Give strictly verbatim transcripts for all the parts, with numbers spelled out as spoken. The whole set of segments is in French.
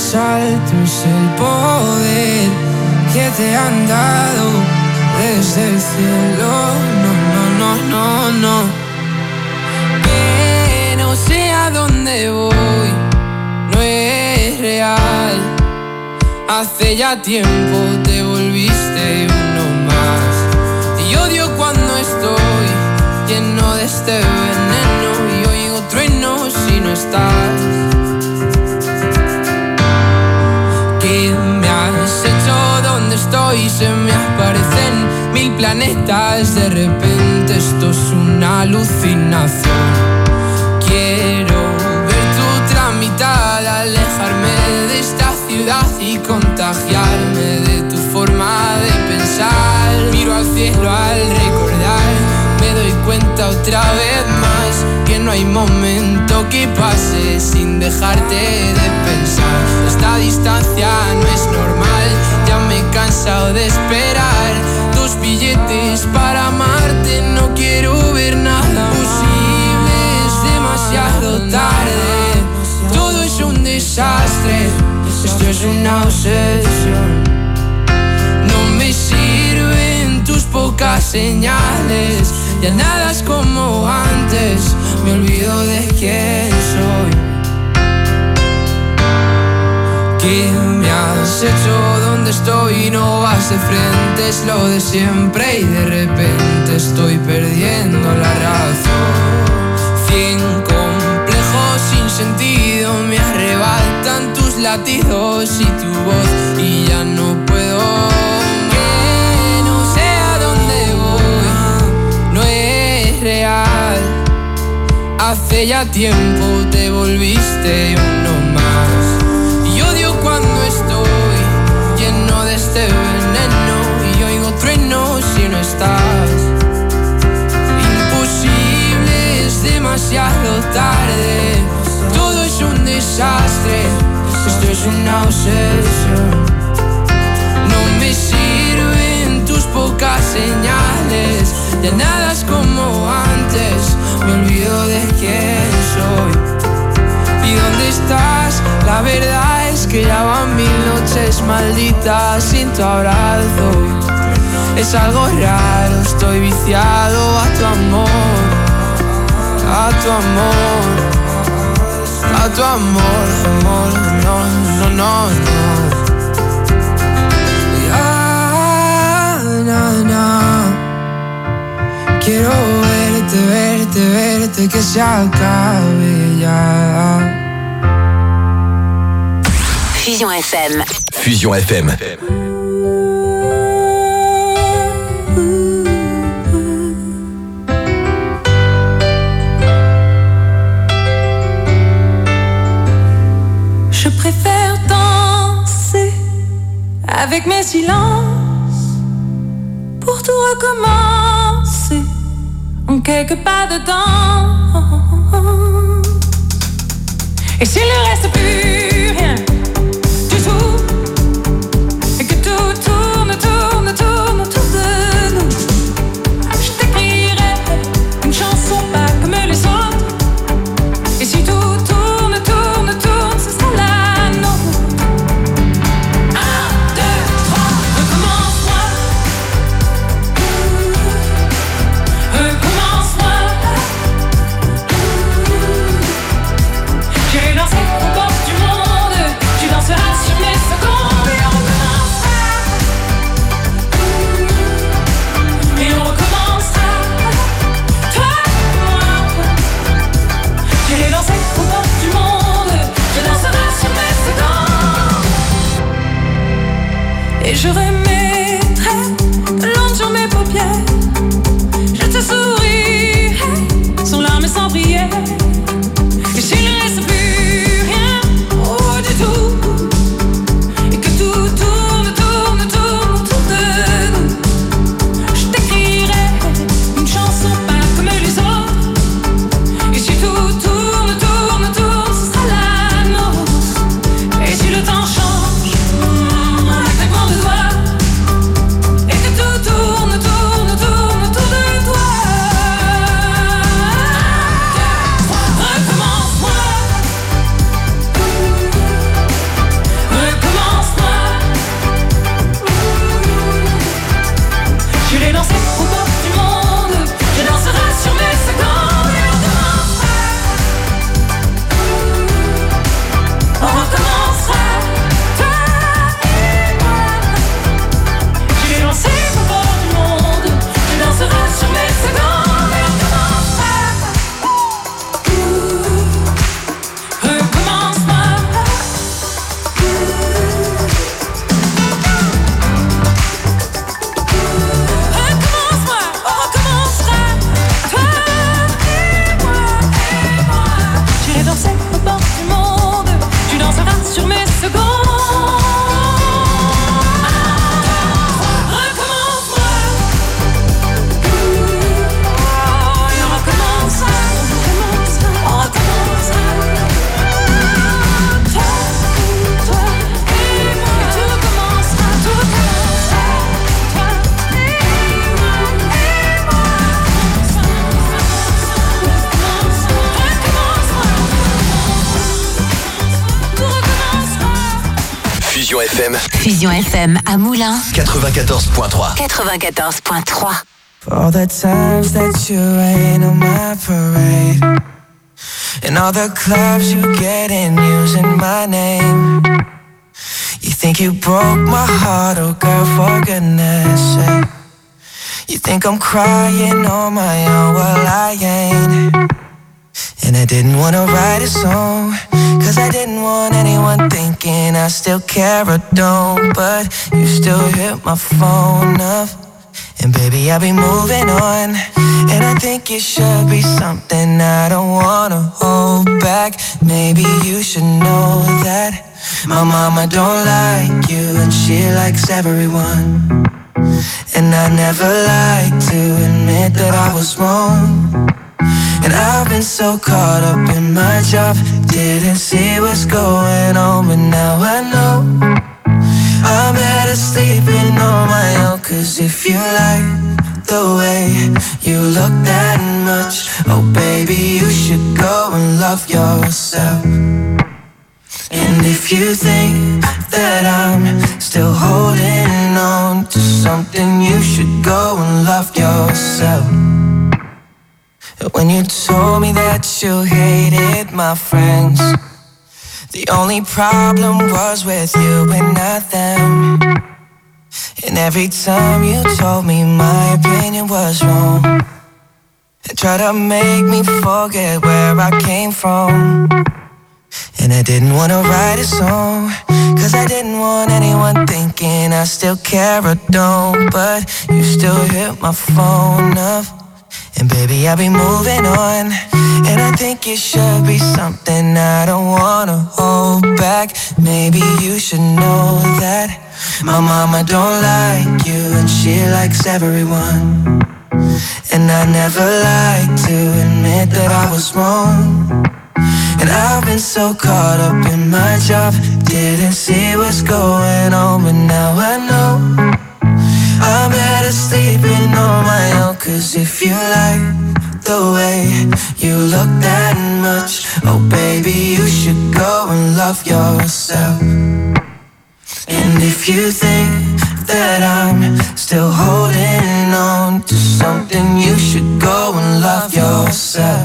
más alto es el poder que te han dado desde el cielo. No, no, no, no, no. Que no sé a dónde voy, no es real. Hace ya tiempo te volviste uno más. Y odio cuando estoy lleno de este veneno y oigo truenos si no estás. ¿Qué me has hecho? ¿Dónde estoy? Se me aparecen mil planetas. De repente esto es una alucinación. Quiero ver tu tramitada, alejarme de esta ciudad y contagiarme de tu forma de pensar. Miro al cielo al recordar, me doy cuenta otra vez más que no hay momento que pase sin dejarte de pensar. Esta distancia no es normal, ya me he cansado de esperar tus billetes para amarte. No quiero ver nada posible, es demasiado tarde. Todo es un desastre, esto es una obsesión. No me sirven tus pocas señales, ya nada es como antes, me olvido de quién soy. ¿Qué me has hecho? ¿Dónde estoy? No vas de frente, es lo de siempre y de repente estoy perdiendo la razón. Cien complejos sin sentido me arrebatan tus latidos y tu voz y ya no puedo. Que no sé a dónde voy, no es real. Hace ya tiempo te volviste uno más. Y odio cuando estoy lleno de este veneno y oigo truenos si no estás. Imposible, es demasiado tarde. Todo es un desastre, esto es una obsesión. No me sirven tus pocas señales, ya nada es como antes, me olvido de quién soy. ¿Y dónde estás? La verdad es que ya van mil noches malditas sin tu abrazo. Es algo raro, estoy viciado a tu amor, a tu amor, a tu amor, amor, no, no, no, no. Ya, na, na. Quiero verte, verte, verte, que se acabe ya. Fusion F M. Fusion F M. Je préfère danser avec mes silences pour tout recommencer en quelques pas dedans. Et s'il ne reste plus rien du tout, et que tout tourne, tourne, tourne autour de nous, je t'écrirai une chanson pas comme les autres. Et si tout tourne, tourne, tourne, ce sera la nôtre. Un, deux, trois, recommence-moi. Recommence-moi. J'ai lancé aux portes du monde. F M. Fusion F M à Moulins. quatre-vingt-quatorze point trois. quatre-vingt-quatorze point trois. For all the times that you rain on my parade, and all the clubs you get in using my name. You think you broke my heart, oh girl, for goodness sake. You think I'm crying on my own, well I ain't. And I didn't wanna write a song, cause I didn't want anyone thinking I still care or don't. But you still hit my phone up, and baby, I'll be moving on. And I think it should be something I don't wanna hold back. Maybe you should know that my mama don't like you, and she likes everyone. And I never like to admit that I was wrong. And I've been so caught up in my job, didn't see what's going on, but now I know I'm better sleeping on my own. Cause if you like the way you look that much, oh baby, you should go and love yourself. And if you think that I'm still holding on to something, you should go and love yourself. When you told me that you hated my friends, the only problem was with you and not them. And every time you told me my opinion was wrong, and tried to make me forget where I came from. And I didn't wanna write a song, cause I didn't want anyone thinking I still care or don't. But you still hit my phone up, and baby, I'll be moving on. And I think it should be something I don't wanna hold back. Maybe you should know that my mama don't like you, and she likes everyone. And I never like to admit that I was wrong. And I've been so caught up in my job, didn't see what's going on, but now I know I'm better sleeping on my own. Cause if you like the way you look that much, oh baby, you should go and love yourself. And if you think that I'm still holding on to something, you should go and love yourself.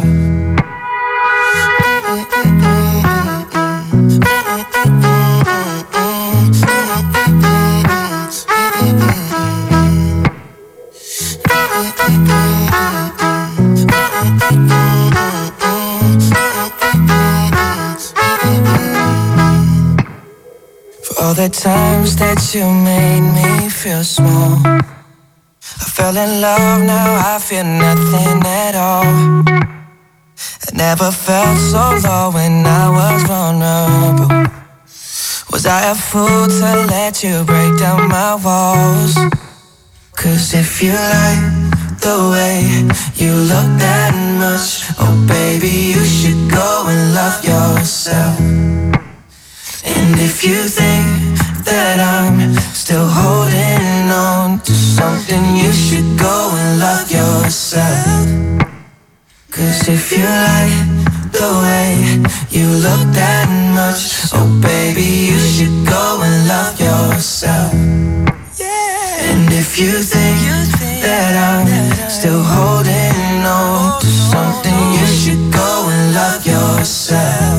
For all the times that you made me feel small, I fell in love, now I feel nothing at all. I never felt so low when I was vulnerable. Was I a fool to let you break down my walls? Cause if you like the way you look that much, oh baby, you should go and love yourself. And if you think that I'm still holding on to something, you should go and love yourself. Cause if you like the way you look that much, oh baby, you should go and love yourself. Yeah. And if you think that I'm still holding on to something, you should go and love yourself.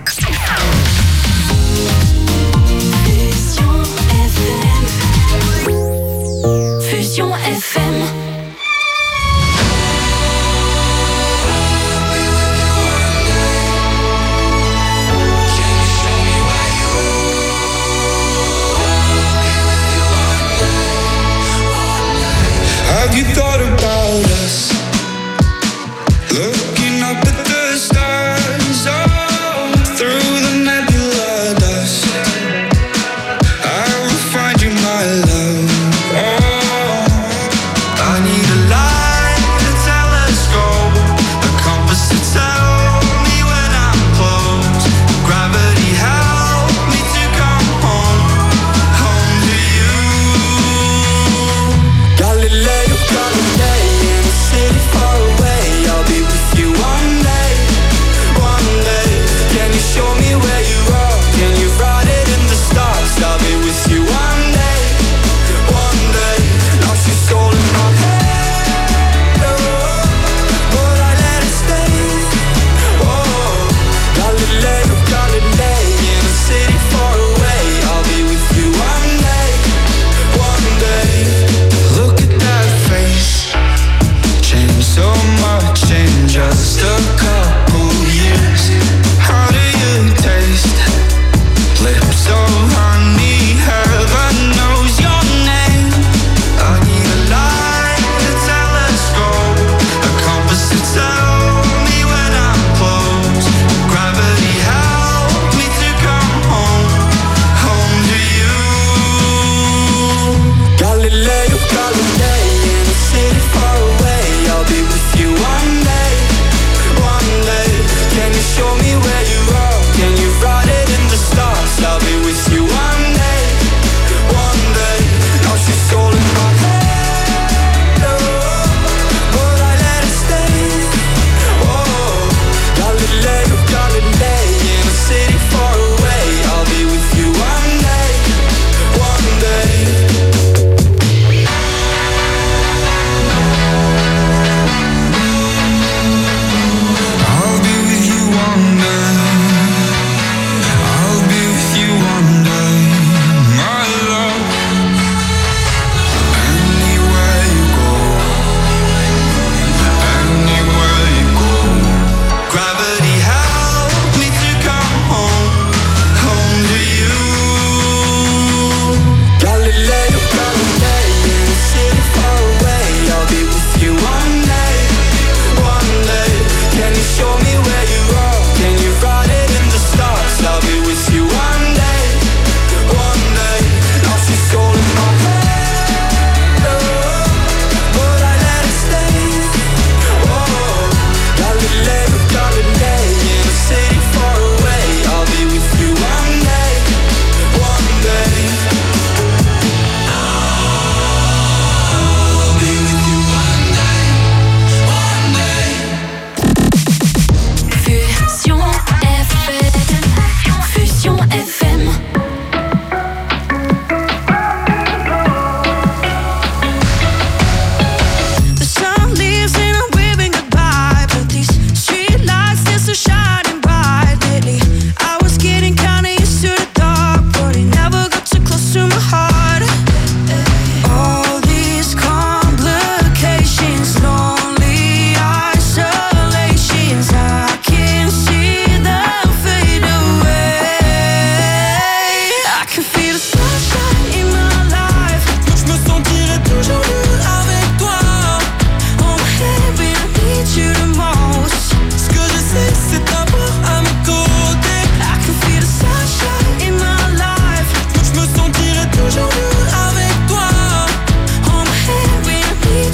Fusion F M. Have you thought about us? Looking up at the stars, oh, through the nebula dust. I will find you, my love. Oh, I need a light, a telescope, a compass to tell me when I'm close. Gravity help me to come home, home to you. Galileo Galilei, in a city far away, I'll be with you one day, one day. Can you show me where you are? Can you write it in the stars? I'll be with you.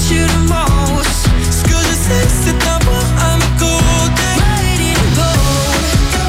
you the most. Ce que je sais, c'est t'avoir à mes côtés. Waiting in gold.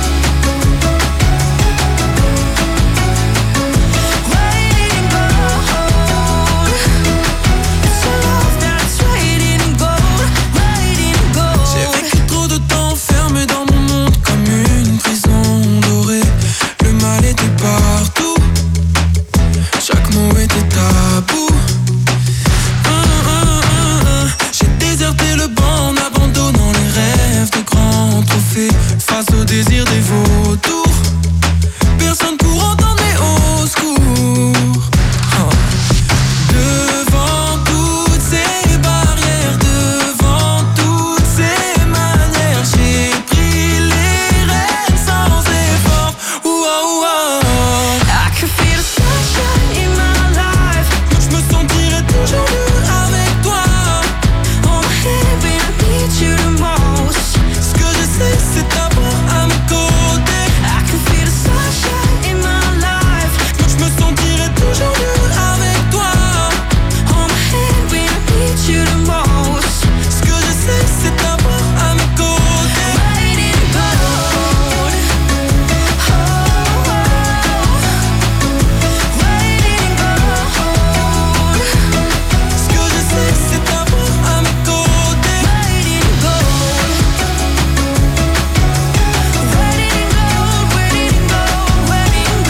Waiting in gold. It's a love that's waiting in gold. Waiting in gold. J'ai vécu trop de temps enfermé dans mon monde comme une prison dorée. Le mal était partout. Chaque mot était tabou. Hum, hum, hum, hum. J'ai déserté le banc en abandonnant les rêves de grands trophées face au désir des vautours. Personne pour entendre mes hauts secours. Oh. Devant toutes ces barrières, devant toutes ces manières, j'ai pris les rênes sans effort. Ouah, ouah. I can feel the sunshine in my life. Je me sentirai toujours mieux avec toi. On my head when I need you the most. Ce que je sais, c'est t'avoir à mes côtés. I can feel the sunshine in my life. Je me sentirai toujours mieux avec toi. On my head when I need you the most. Ce que je sais, c'est t'avoir à mes côtés. Waiting in gold. Oh, oh. Waiting in gold. Ce que je sais, c'est t'avoir à mes côtés. Waiting in gold. Waiting in gold, waiting in gold, waiting in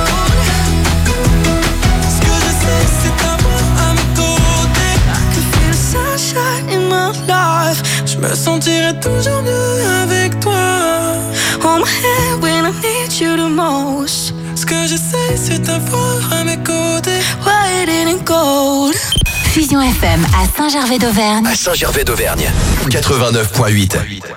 gold. Ce que je sais, c'est t'avoir à mes côtés. I can feel the sunshine in my life. Je me sentirai toujours mieux avec toi. On my head when I need you the most. Ce que je sais, c'est t'avoir à mes côtés. Waiting in gold. Fusion F M à Saint-Gervais d'Auvergne. À Saint-Gervais d'Auvergne, quatre-vingt-neuf point huit.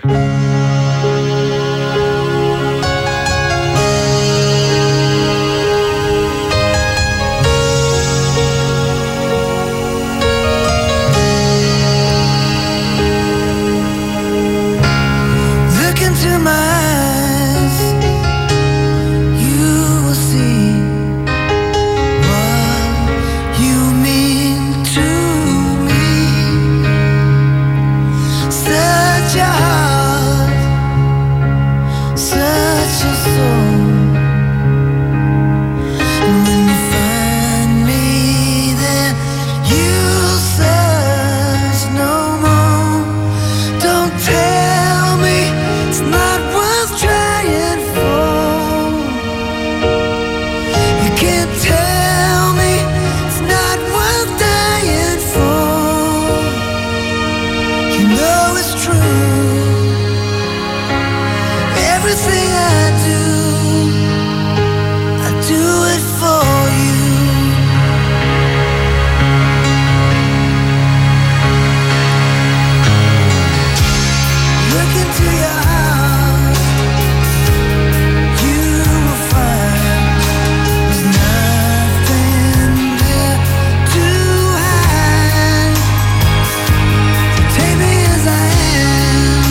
Look into my eyes, you will see what you mean to me. Such a heart, such a soul. And when you find me there, you'll search no more. Don't tell me it's not worth trying for. You can't tell me it's not worth dying for. You know it's true. Everything I do, I do it for you. Look into your heart, you will find there's nothing there to hide. Take me as I am,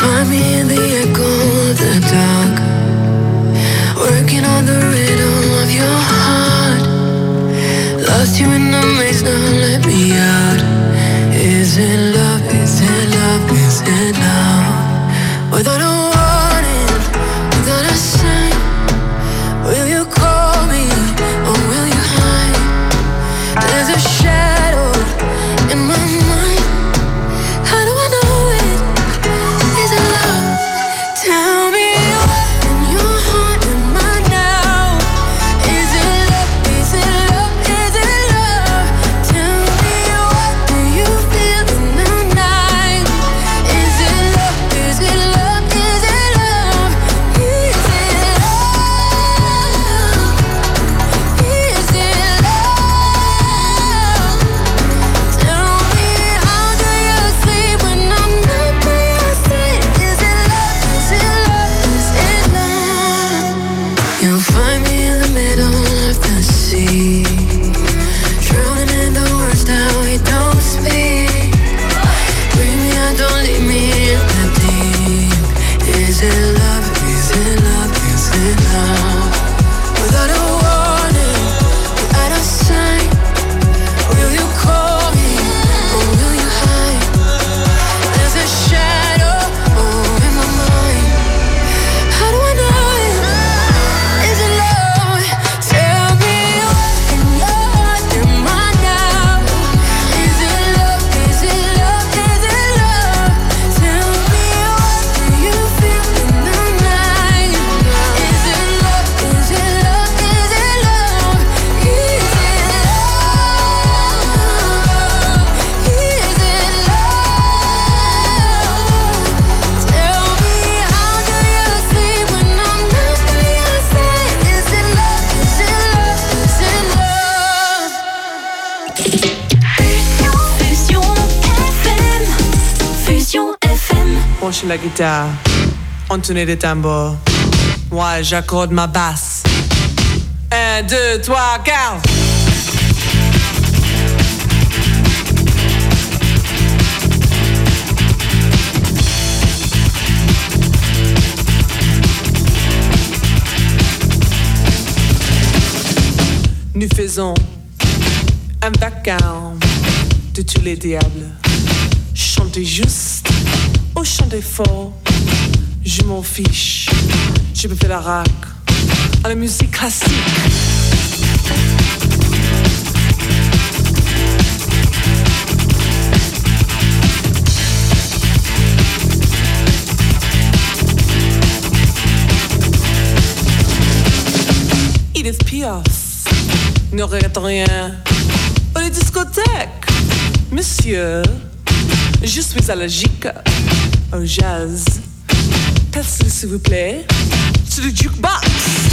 find me in the echo of the dark, working on the rhythm of your heart. Lost you in the maze, now let me out. Is it love, is it love, is it love? Without a warning, without a sign, will you call me or will you hide? There's a shadow in my mind. How do I know it? Is it love? Tell me what in your heart am I now? Is it love? Is it love? Is it love? Tell me what do you feel in the night? Is it love? Is it love? Is it love? Is it love? Is it love? Tell me how do you sleep when I'm not by your side? Is it love? Is it love? Is it love? You'll find me in the middle of the sea, drowning in the words that we don't speak. Bring me out, don't leave me in the deep. Is it love? Is it love? Is it love? Without a warning, without a sign, will you call me or will you hide? There's a shadow oh, in my mind. How do I know it? Is it love? Tell me what in your heart am I now? Is it love? Is it love? Is it love? Tell me what do you feel in the night? Is it love? Is it love? Is it love? Is it love? Is it love? Tell me how do you sleep when I'm not by your side? Is it love? Is it love? Is it love? Fusion F M. Fusion F M. Branchez la guitare, entonez les tambours. Moi, j'accorde ma basse. Un, deux, trois, quatre. Nous faisons un vacarme de tous les diables. Chantez juste ou chantez fort, je m'en fiche. Je peux faire la rac à la musique classique. Edith Piaf ne regrette rien. Aux les discothèques, monsieur, je suis allergique au jazz. Passez s'il vous plaît sur le jukebox.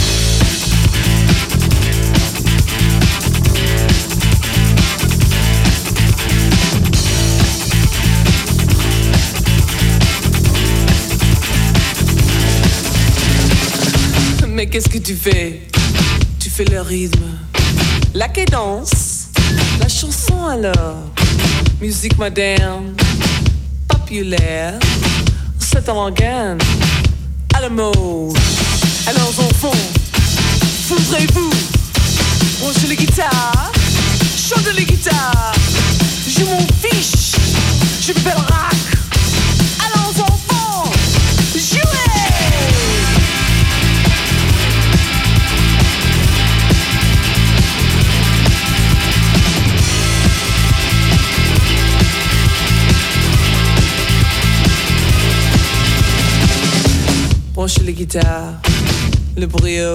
Mais qu'est-ce que tu fais? Tu fais le rythme, la cadence, la chanson alors. Musique moderne, populaire, c'est un organe à la mode. Alors enfants, ouvrez-vous, branchez les guitares, chantez les guitares. Je m'en fiche, je fais le rock. Alors enfants, jouez! Branchez les guitares, le brio.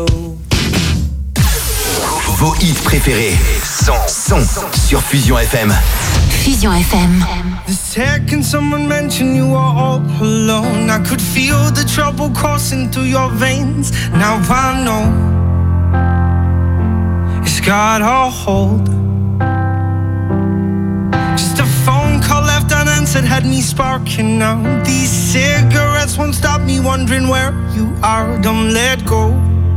Vos hits préférés sont, sont sur Fusion F M. Fusion F M. The second someone mentioned you were all alone, I could feel the trouble coursing through your veins. Now I know it's got a hold. Just a phone call left unanswered had me sparking now. These cigarettes won't stop me wondering where you are. Don't let go,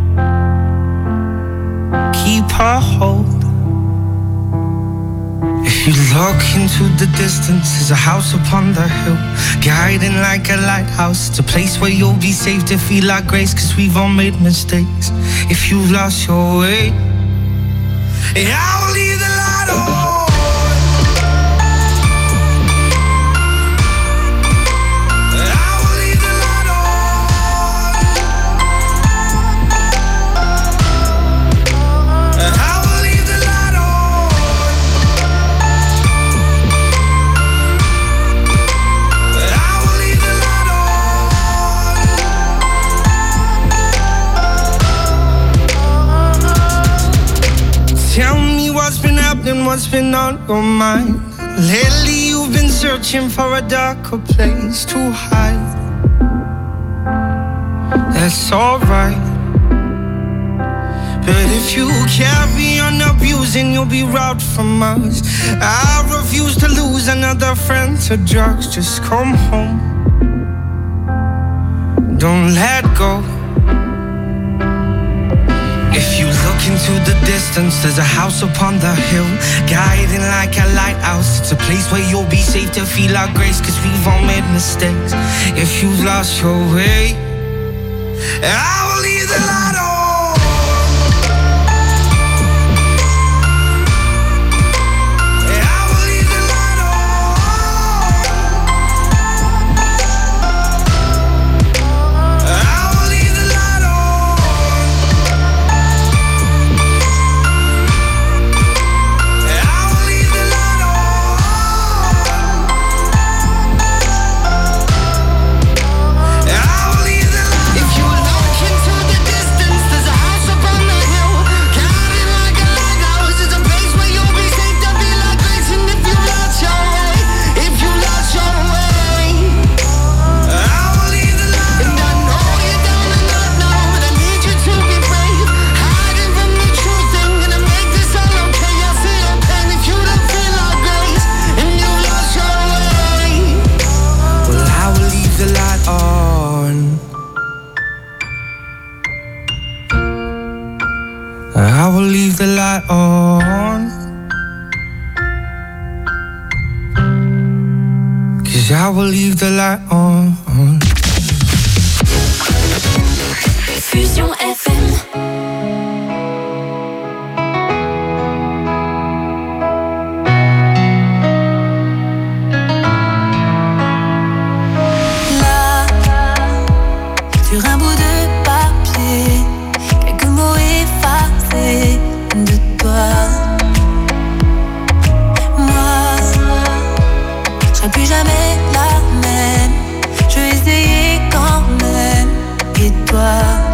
keep a hold. If If you look into the distance, there's a house upon the hill, guiding like a lighthouse. It's a place where you'll be safe to feel like grace, cause we've all made mistakes. If you've lost your way, yeah, I will leave the light on. What's been on your mind? Lately you've been searching for a darker place to hide. That's alright, but if you carry on abusing, you'll be robbed from us. I refuse to lose another friend to drugs. Just come home, don't let go. If you look into the distance, there's a house upon the hill, guiding like a lighthouse. It's a place where you'll be safe to feel our grace, cause we've all made mistakes. If you've lost your way, I will leave the light on. I will leave the light on, 'cause I will leave the light on. Fusion F M. Sur un bout de papier, quelques mots effacés de toi. Moi, je serai plus jamais la même. Je vais essayer quand même. Et toi,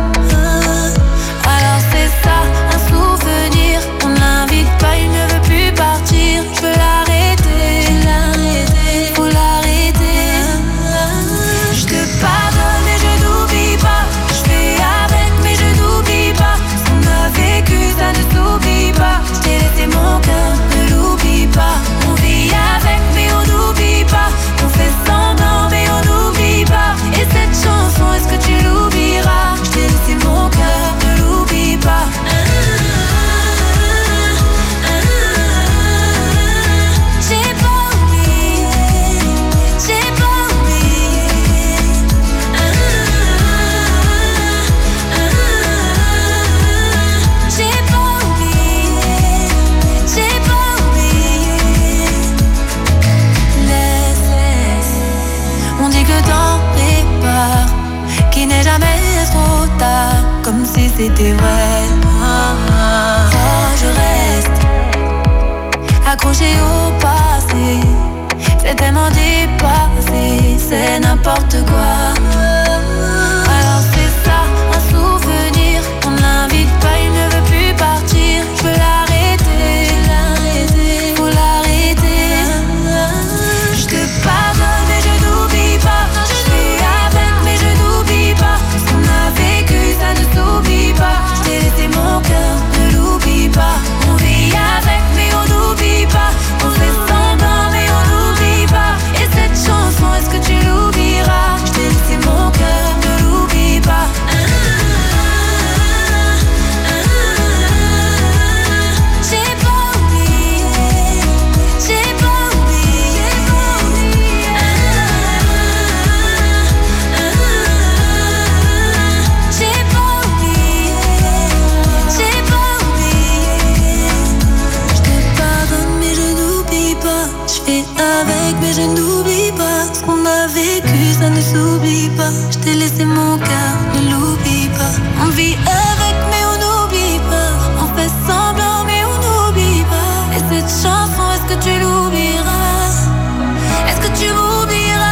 alors c'est ça, un souvenir. On l'invite pas, il ne veut plus partir. Je veux l'arrêter, l'arrêter, faut l'arrêter. Je te pardonne mais je n'oublie pas. Je fais avec mais je n'oublie pas. Ce qu'on a vécu ça ne s'oublie pas. Je t'ai laissé mon cœur, ne l'oublie pas. On vit avec mais on n'oublie pas. On fait semblant mais on n'oublie pas. Et cette chanson, est-ce que tu l'oublieras? Je t'ai laissé mon cœur, ne l'oublie pas. J'ai pas oublié, j'ai pas oublié. J'ai pas oublié, j'ai pas oublié. Laisse, laisse. On dit que temps répare, qu'il n'est jamais trop tard, comme si c'était vrai. Oh, je reste accroché au passé, c'est tellement dépassé, c'est n'importe quoi. Alors c'est ça, un souvenir. On l'invite pas, il ne veut plus partir. Je veux l'arrêter, l'arrêter, faut l'arrêter. Je te pardonne mais je n'oublie pas. Je fais avec mais je n'oublie pas. Ce qu'on a vécu ça ne s'oublie pas. Je t'ai laissé mon cœur, ne l'oublie pas. On vit avec mais on n'oublie pas. On fait semblant vis avec, mais je n'oublie pas. Ce qu'on a vécu, ça ne s'oublie pas. Je t'ai laissé mon cœur, ne l'oublie pas. On vit avec, mais on n'oublie pas. On fait semblant, mais on n'oublie pas. Et cette chanson, est-ce que tu l'oublieras? Est-ce que tu m'oublieras?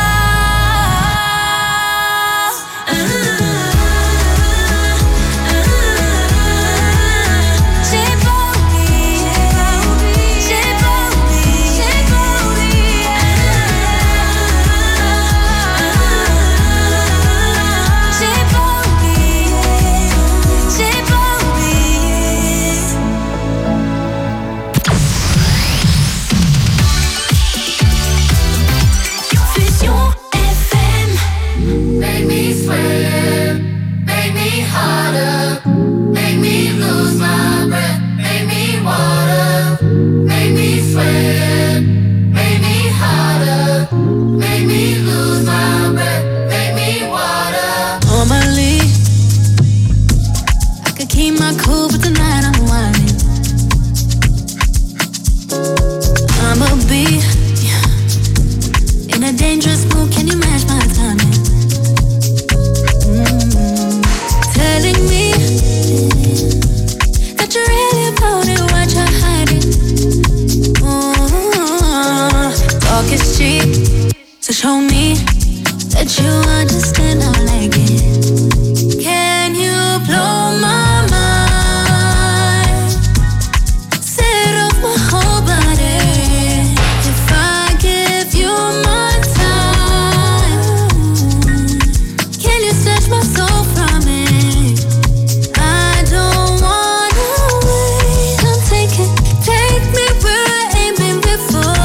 Show me that you understand how I like it. Can you blow my mind? Set off my whole body. If I give you my time, can you snatch my soul from me? I don't wanna wait. Come take it, take me where I ain't been before.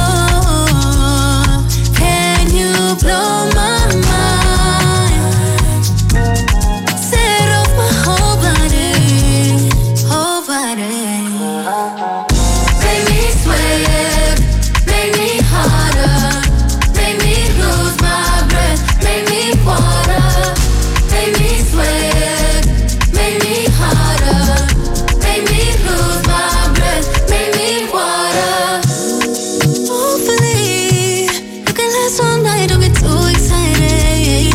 Blow my mind, set off my whole body, whole body. Make me sweat, make me harder, make me lose my breath, make me water. Make me sweat, make me harder, make me lose my breath, make me water. Hopefully, you can last all night. Don't get too excited.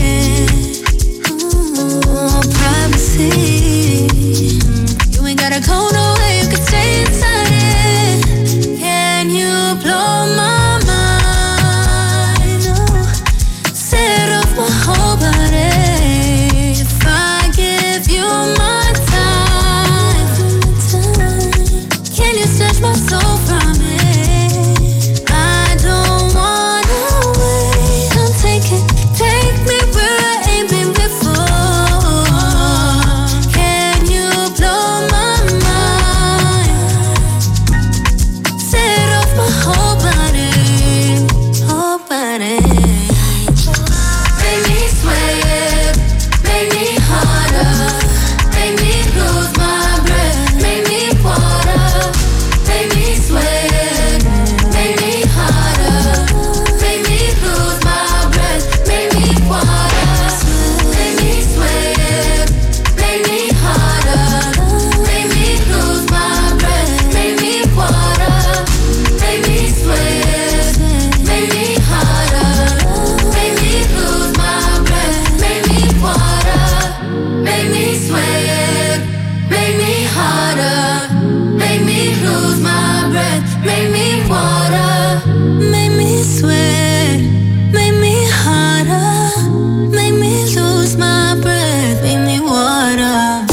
Ooh, privacy. You ain't gotta go nowhere. You can stay inside it. Can you blow my mind? Oh, set off my whole body. If I give you my time, can you snatch my soul from me? I don't wanna wait. Come take it, take me where I ain't been before. Can you blow my mind? Set off my whole body, whole body. Make me sweat, make me harder, make me lose my breath, make me water. Make me sweat, make me harder, make me lose my breath, make me water. Make me sweat, make me harder, make me lose my breath, make me water. Make me sweat, make me harder, make me lose my breath, make me water. Make me sweat, make me harder, make me lose my breath, make me water. Make me sweat, make me harder, make me lose my breath, make me water.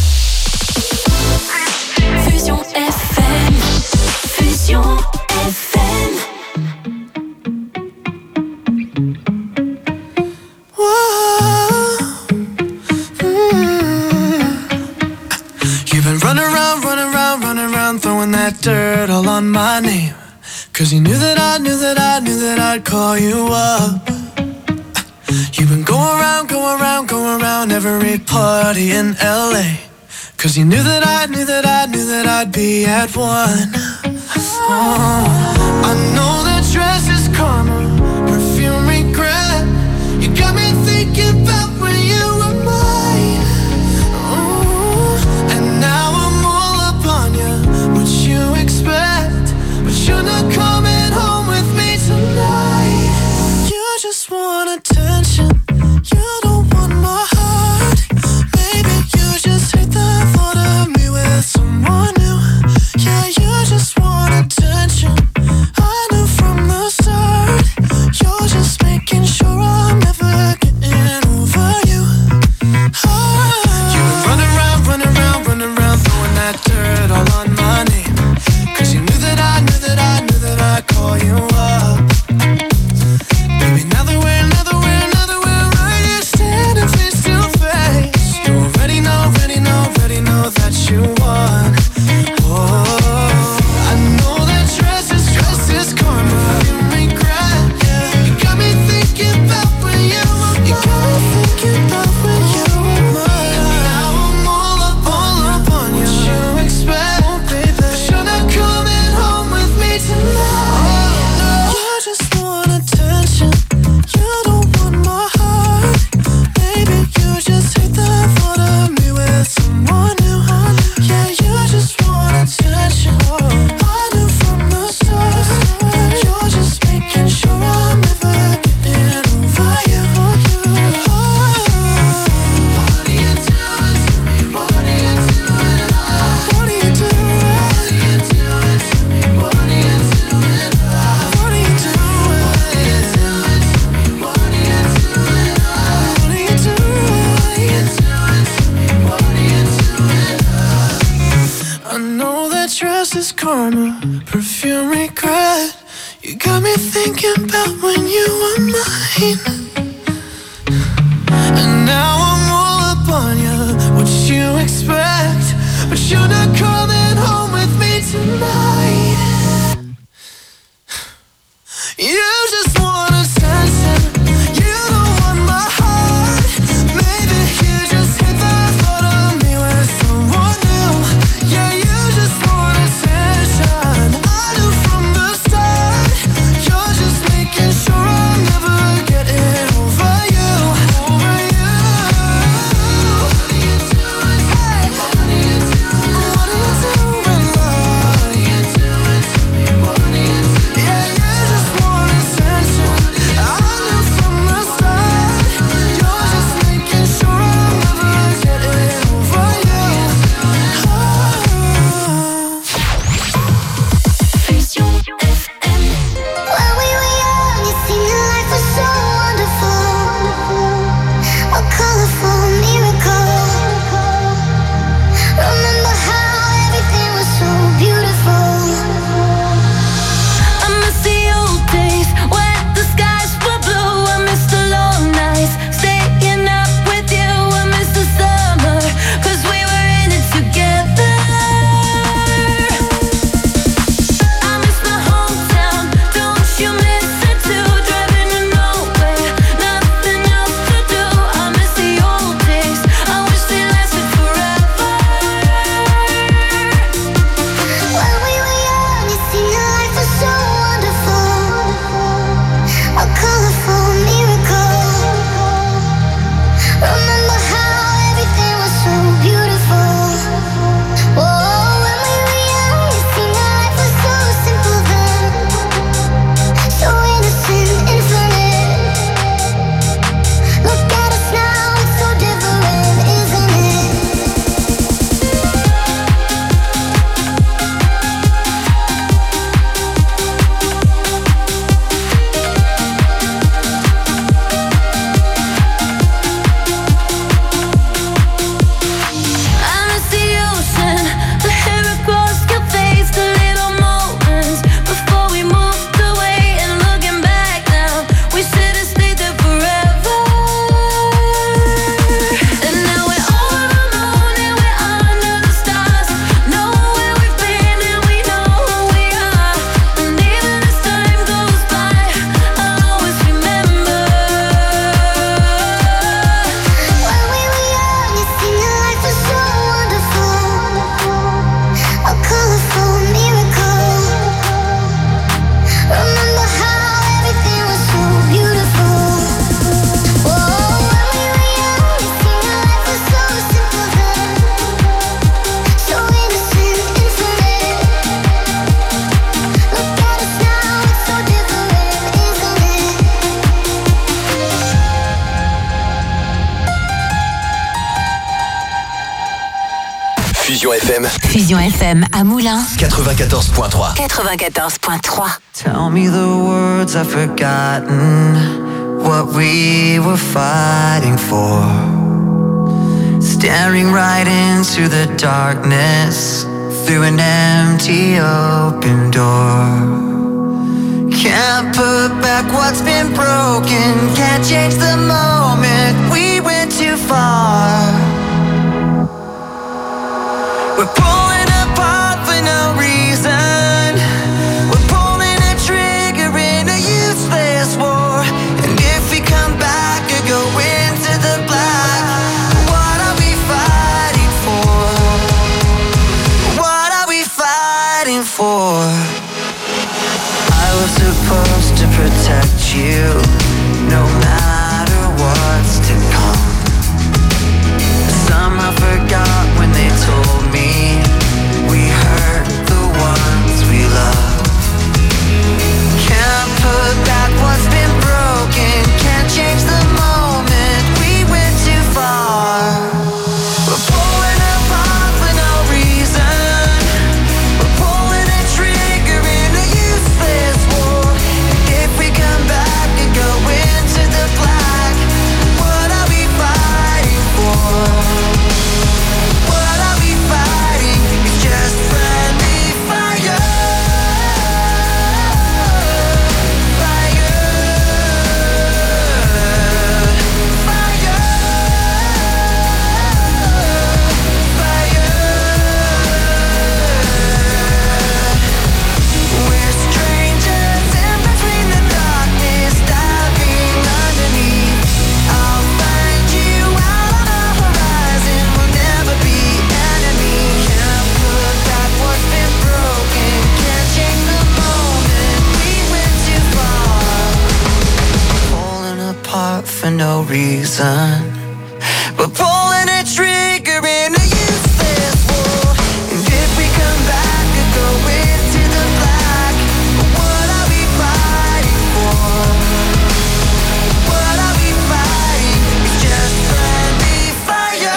Fusion F M. Fusion F M. You've been running around, running around, running around, throwing that dirt all on my name. Cause you knew that I knew that I knew that I'd call you up. You've been going around, going around, going around every party in L A. Cause you knew that I knew that I knew that I'd be at one. Oh, I know that dress is karma, perfume regret. You got me thinking about when you were mine. Oh, and now I'm all upon you. What you expect? But you're not coming home with me tonight. thinking about when you were mine. And now I'm all up on you. What you expect? But you're not coming home with me tonight. You just want attention. You don't want my heart. Maybe you just hit the thought of me with someone new. Yeah, you just want attention. I knew from the start. You're just making sure I'm never getting over you. Over you. What are you doing? Hey, what are you doing? What are you doing, love? What are you doing to me? What are you doing? Yeah, you just want attention. I knew from the start. You're just making sure I'm never getting over you. Oh. Fusion F M. When we were young, it seemed that life was so wonderful. A colorful miracle. Remember how everything was so beautiful. I miss the old days when the skies were blue. I miss the long nights, staying up with you. I miss the summer, 'cause we were in it together. I miss my hometown, don't you miss it too? Driving to nowhere, nothing else to do. I miss the old days, I wish they lasted forever. When we were young, it seemed that life was so wonderful. A colorful miracle. Remember how everything was so beautiful. Oh, when we were young, it seemed that life was so simple then. So innocent, infinite. Look at us now, it's so different, isn't it? I miss the ocean, the hair across your face, the little moments before we moved away. And looking back now, we should have stayed there forever. And now we're all alone and we're under the stars. Know where we've been and we know who we are. And even as time goes by, I'll always remember. When we were young, it seemed that life was so wonderful. A colorful miracle. Remember how everything was so beautiful. Oh, when we were young, it seemed that life was so simple then. So innocent, infinite. Look at us now, it's so different, isn't it? Fusion F M Fusion F M à Moulins, quatre-vingt-quatorze point trois. quatre-vingt-quatorze point trois. Tell me the words I've forgotten, what we were fighting for. Staring right into the darkness, through an empty open door. Can't put back what's been broken, can't change the moment we went too far. We're pulling apart for no reason. We're pulling a trigger in a useless war. And if we come back or go into the black, what are we fighting for? What are we fighting for? I was supposed to protect you, no matter what. for no reason. We're pulling a trigger in a useless war. And if we come back and go into the black, what are we fighting for? What are we fighting? It's just friendly fire.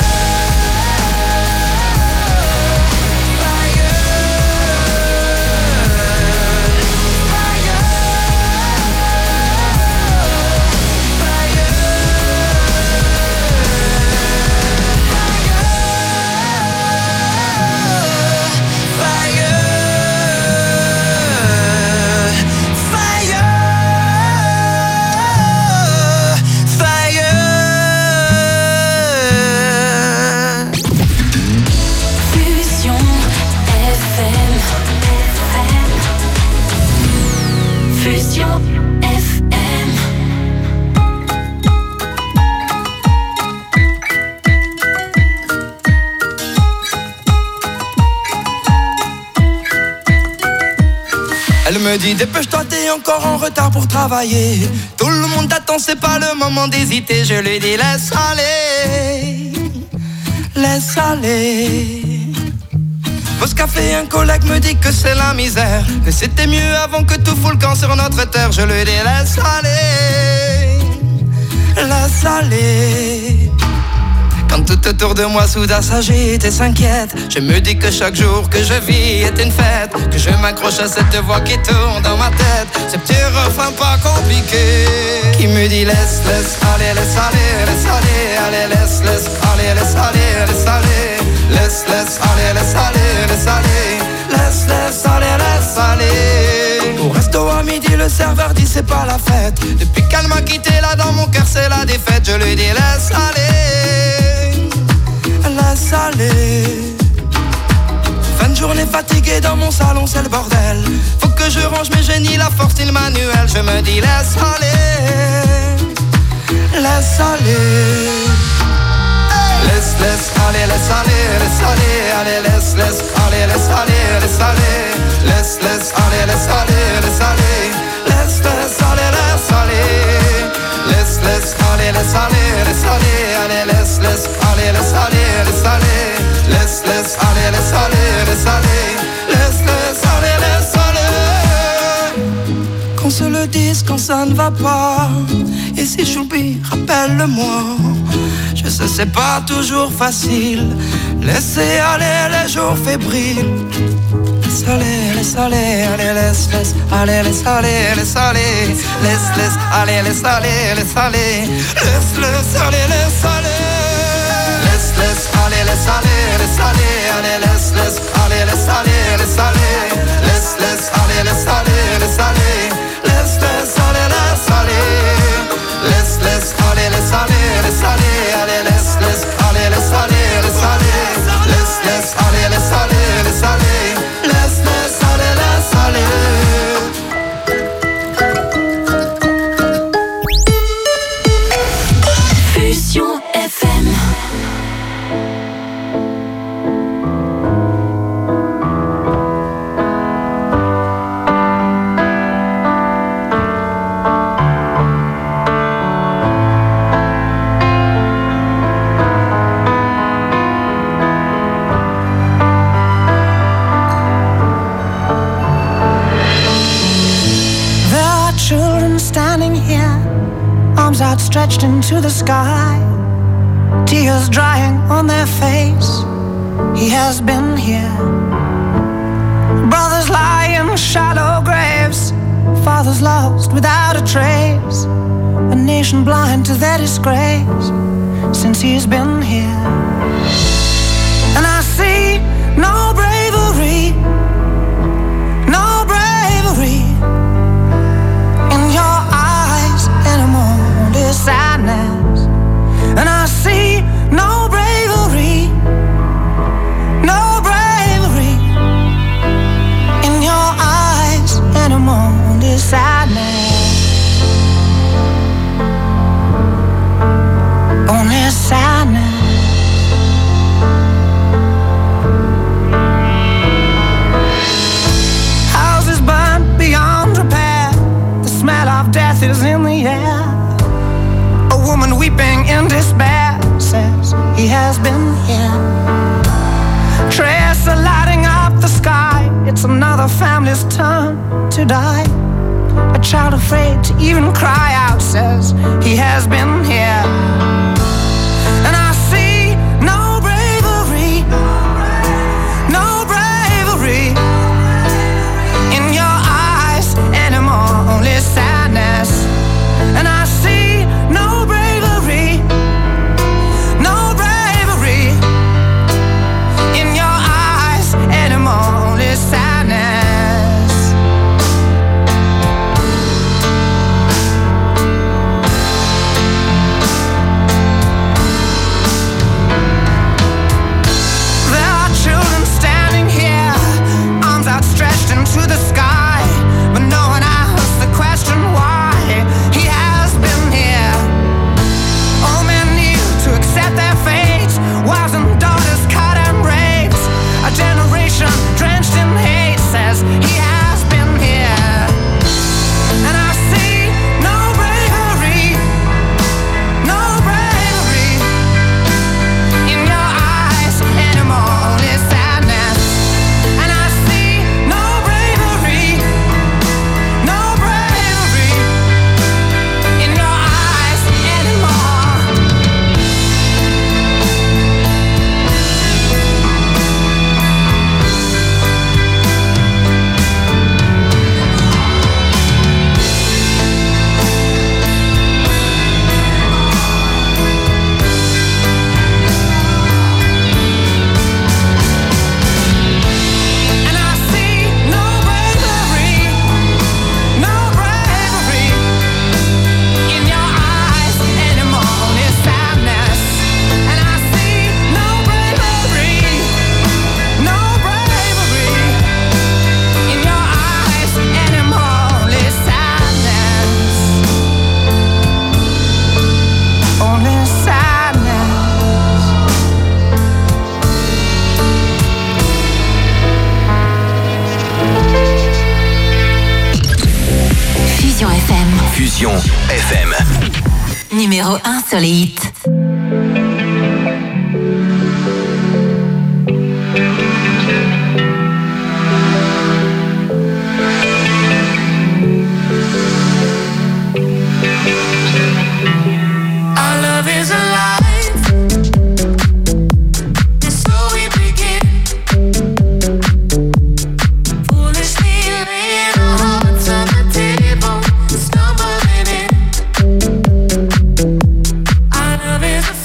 Elle me dit dépêche-toi, t'es encore en retard pour travailler. Tout le monde t'attend, c'est pas le moment d'hésiter. Je lui dis laisse aller, laisse aller. Pause café, un collègue me dit que c'est la misère, mais c'était mieux avant que tout fout le camp sur notre terre. Je lui dis laisse aller, laisse aller. Quand tout autour de moi soudain s'agite et s'inquiète, je me dis que chaque jour que je vis est une fête, que je m'accroche à cette voix qui tourne dans ma tête, ce petit refrain pas compliqué qui me dit laisse, laisse aller, laisse aller, laisse aller, allez, laisse, laisse aller, laisse aller, laisse aller, laisse, laisse aller, laisse aller, laisse aller, laisse, laisse aller, laisse aller. Au resto à midi, le serveur dit c'est pas la fête. Depuis qu'elle m'a quitté, là dans mon cœur c'est la défaite. Je lui dis laisse aller, laisse aller. Fin de journée fatiguée dans mon salon, c'est le bordel. Faut que je range mes génies, la force et le manuel. Je me dis laisse aller, laisse aller. Laisse, laisse aller, laisse aller, laisse aller. Allez, laisse, laisse aller, laisse aller, laisse aller. Laisse, laisse aller, laisse aller, laisse aller. Laisse, laisse aller, laisse aller. Laisse, laisse aller, laisse aller, laisse aller. Allez, laisse, laisse aller, laisse aller, laisse aller. Laisse, laisse aller, laisse aller, laisse aller. Laisse, laisse aller, laisse aller. Qu'on se le dise quand ça ne va pas. Et si j'oublie, rappelle-le-moi. Je sais c'est pas toujours facile. Laissez aller les jours fébriles. Laisse aller, laisse aller, allez, laisse, laisse aller, laisse aller, laisse aller. Laisse, laisse aller, laisse aller, laisse aller. Laisse, laisse aller, laisse aller. Laisse, laisse aller, laisse aller, laisse aller. Allez, laisse, laisse aller, laisse aller, laisse aller. Laisse, laisse aller, laisse aller, laisse aller. Laisse, laisse aller, laisse aller. Laisse, laisse aller, laisse aller, laisse aller. Allez, laisse, laisse aller, laisse aller, laisse aller. Laisse, laisse aller, laisse aller, laisse aller. Laisse, laisse aller, laisse aller. Fusion F M. Outstretched into the sky, tears drying on their face. He has been here. Brothers lie in shallow graves, fathers lost without a trace, a nation blind to their disgrace since he's been here. And I see no bravery, no bravery in your eyes anymore. Sadness, and I see no bravery, no bravery in your eyes anymore. This sadness, only sadness. Houses burnt beyond repair. The smell of death is in the air. woman weeping in despair says he has been here. Trails are lighting up the sky. It's another family's turn to die. A child afraid to even cry out says he has been here. And I see no bravery, no bravery in your eyes anymore, only sadness. And I see no bravery, no bravery in your eyes anymore, only sadness. To the sky, but no one asks the question why he has been here. All men need to accept their fate. Wives and daughters cut and raped. A generation drenched in hate says he has been here. And I see no bravery, no bravery in your eyes anymore, only sadness. And I see no Fusion F M. Numéro un sur les hits. Our love is alive, and so we begin. Foolishly laying our hearts on the table, stumbling in. Our love is a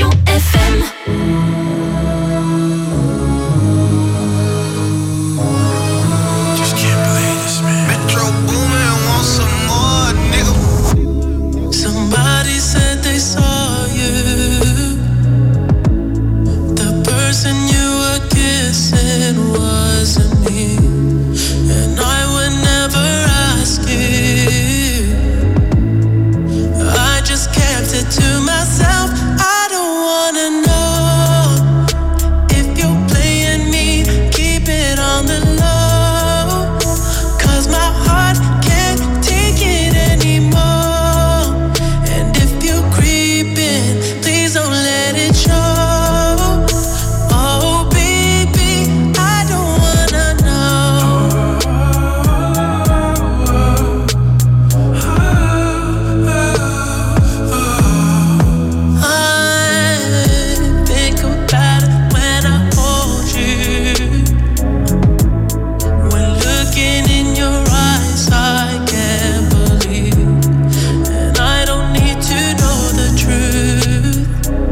Fusion F M. Just can't believe this, man. Metro Boomin want some more, nigga. Somebody said they saw you. The person you were kissing wasn't me, and I would never ask you. I just kept it to myself. I don't wanna know if you're playing me. Keep it on the low, 'cause my heart can't take it anymore. And if you're creeping, please don't let it show. Oh baby, I don't wanna know. I think about it when I hold you. When looking in your eyes, I can't believe. And I don't need to know the truth.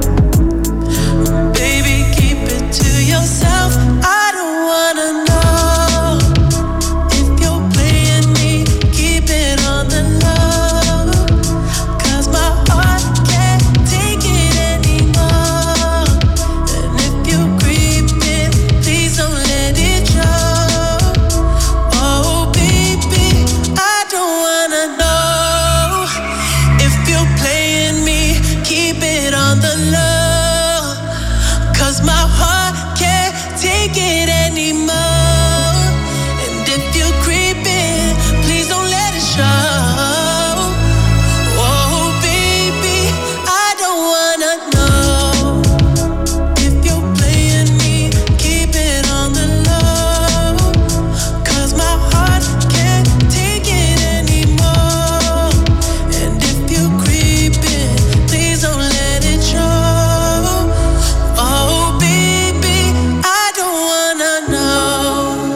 Baby, keep it to yourself. I don't wanna know if you're playing me. Keep it on the low, 'cause my heart can't take it anymore. And if you're creeping, please don't let it show. Oh baby, I don't wanna know if you're playing me. Keep it on the low, 'cause my heart can't take it anymore. And if you're creeping, please don't let it show. Oh baby, I don't wanna know if you're playing me. Keep it on the low, 'cause my heart can't take it anymore. And if you're creeping, please don't let it show. Oh baby, I don't wanna know.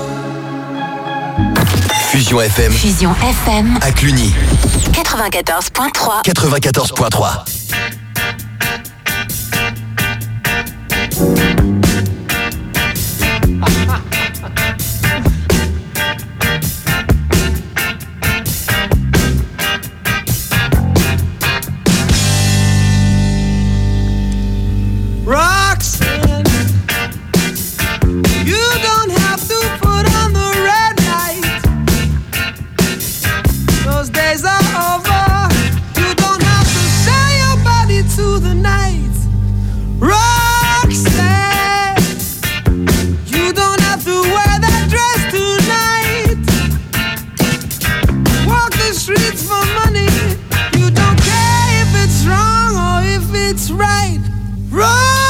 Fusion F M Fusion F M à Cluny, quatre-vingt-quatorze point trois. quatre-vingt-quatorze point trois. Roxanne, you don't have to put on the red light. Those days are over. You don't have to sell your body to the night. Roxanne, you don't have to wear that dress tonight. Walk the streets for money. You don't care if it's wrong or if it's right. Roxanne,